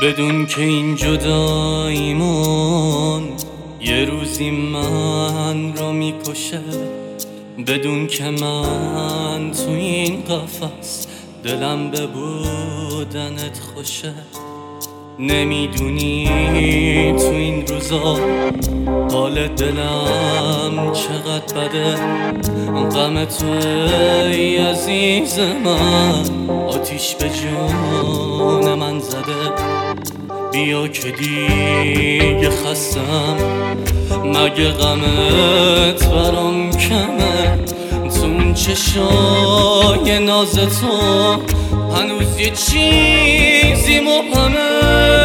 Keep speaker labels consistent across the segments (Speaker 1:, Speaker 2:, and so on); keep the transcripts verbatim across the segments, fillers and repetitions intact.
Speaker 1: بدون که این جداییمون یه روزی من رو میکشه، بدون که من تو این قفس دلم به بودنت خوشه. نمیدونی تو این روزا حال دلم چقدر بده، غم تو ای عزیز من آتیش به جون من زده. بیا که دیگه خستم، مگه غمت برام کمه؟ تو اون چشای ناز تو هنوز یه چیزی مبهمه.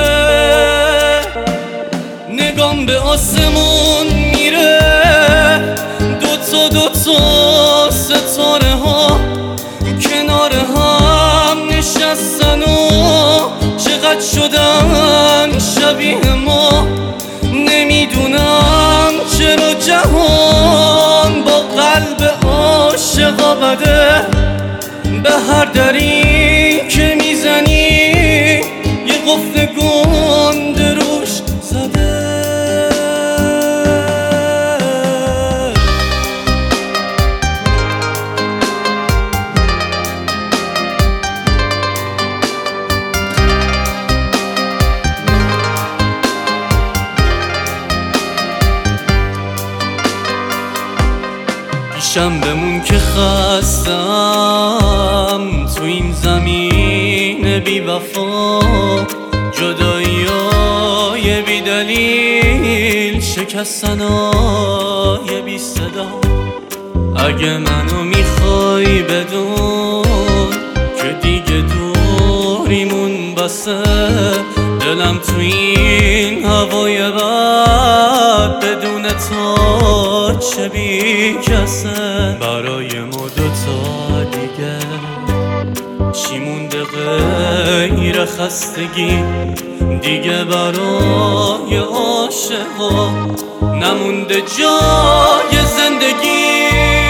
Speaker 1: نگام به آسمون میره، دوتا دوتا ستاره ها کنار هم نشستن و چقدر شدن شبیه ما. نمیدونم چرا جهان با قلب عاشقا بده، به هر دری که میزنی یه قفل گنده روش زده. پیشم بمون که خستم تو این زمین بی وفا، جداییای بی دلیل، شکستنای بی صدا. اگه منو میخوای بدون که دیگه دوریمون بسه، دلم تو این هوای بد بدون تو چه بی کسه. برای ما دوتا دیگه چی مونده غیر خستگی؟ دیگه برای عاشقا نمونده جای زندگی.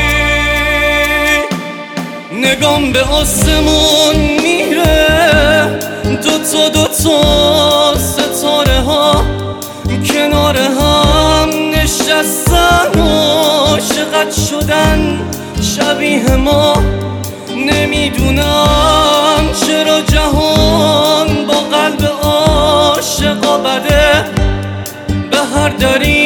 Speaker 1: نگام به آسمون میره، دوتا دوتا ستاره ها کنار هم نشستن و عاشقت شدن شبیه ما. نمیدونم چرا جهان با قلب عاشقا بده، به هر دری